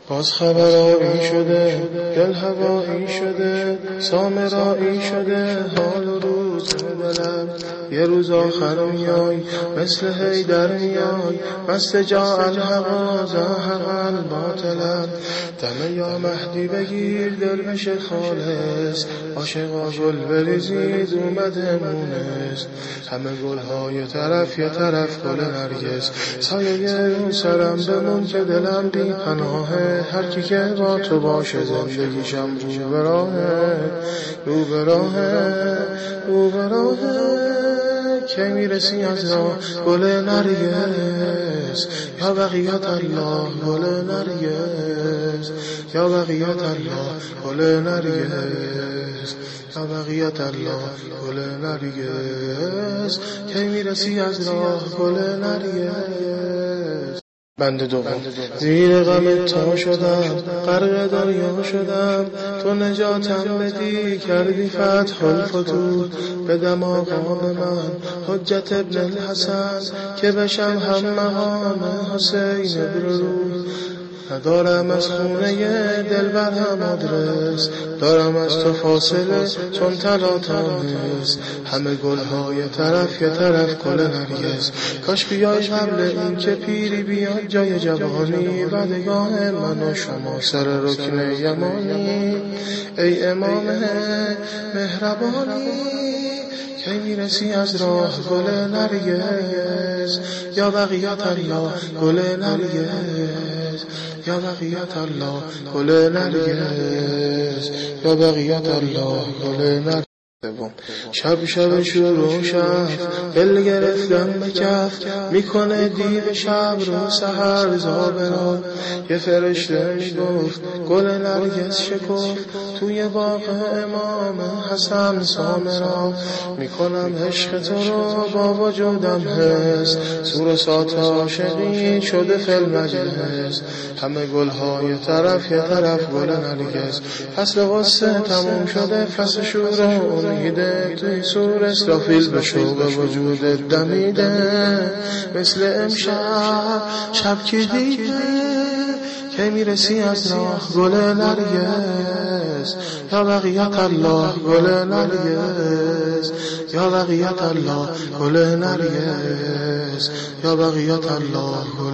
باز خبرایی شده، دل هوایی شده، سامرایی شده، حال و روز دلم. یه روز آخر میای مثل حیدر میای، مست جا الهوا زاهق الباطلم. دم یا مهدی بگیر دل بشه خالص، عاشقا گل بریزید اومده مونس. همه گل‌های طرف یه طرف گل نرگس، سایه رو سرم بمون که دلم بی پناهه. هر کی که با تو باشه زندگیشم رو به راهه، رو به راهه، رو به راهه. کی میرسی از راه گل نرگس، یا بقیت الله گل نرگس، یا بقیت الله گل نرگس، یا بقیت الله گل نرگس. کی میرسی از راه گل نرگس. بند دوم. زیر غم تا شدم، غرق دریا شدم، تو نجاتم بدی کردی فتح الفتوح. به دماغان من حجت ابن الحسن، که بشم هم مقام حسین ابن روح. ندارم از خونه دل بر هم آدرس، دارم از تو فاصله چون طلا تامس. همه گل‌های طرف یه طرف گل نرگس، کاش بیای قبل این که پیری بیاد جای جوانی. بدگاه من و شما سر رکن یمانی، ای امام مهربانی. کی میرسی از راه گل نرگس، یا بقیت الله گل نرگس، یا بقیت الله گل نرگس، یا بقیت الله گل نرگس. شب شروع شب دل گرفتم به کف، میکنه دیو شب رو سحر زابران. یه فرشته میگفت گل نرگس شکفت، توی باغ امام حسن سامرا. میکنم عشق تو رو با وجودم حس، سور سات عاشقی شده فی المجلس. همه گل‌های طرف یه طرف گل نرگس، فصل غصه تموم شده، فصل شور امیده. توی سور اسرافیل به شوق وجود دمیده، مثل امشب شب که دیده. کی میرسی از راه گل نرگس، یا بقیت الله گل نرگس، یا بقیت الله گل نرگس، یا بقیت الله گل